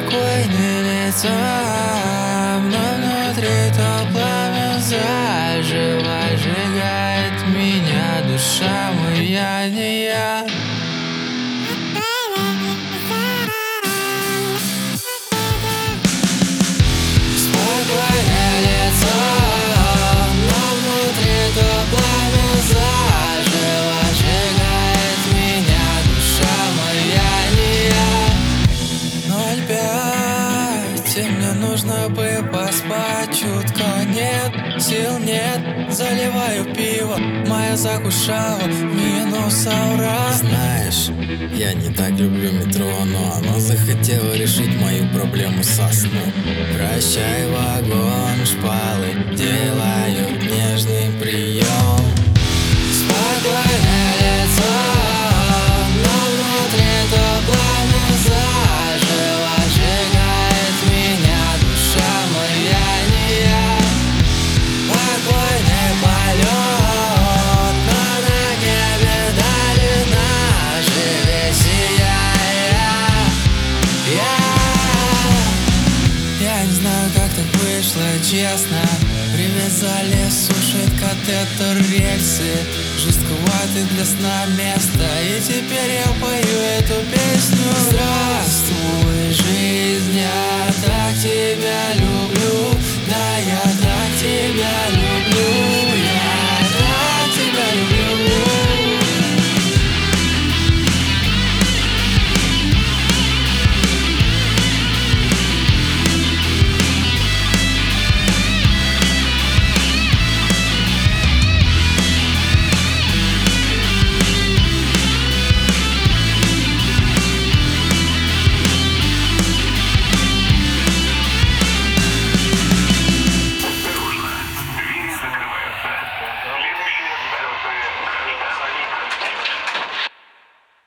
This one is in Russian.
спокойный лицом, но внутри то пламя заживо сжигает меня. Душа моя не я. Спокойное лицо, но внутри то пламя заживо сжигает меня. Душа моя не я. 0,5, и мне нужно бы поспать чутко. Нет, сил нет, заливаю пиво. Моя закушала минус аура. Знаешь, я не так люблю метро, но оно захотело решить мою проблему со сном. Прощай, вагон, шпалы делают нежный прием. Спокойное лицо, но внутри то пламя заживо сжигает меня. Душа моя не я. Спокойный полет, но на небе дали наживе сияя. Я не знаю, как так вышло, честно. Привязали, сушит катетер рельсы, жестковатый для сна место. И теперь я пою эту песню. Здравствуй, жизнь, я так тебя люблю.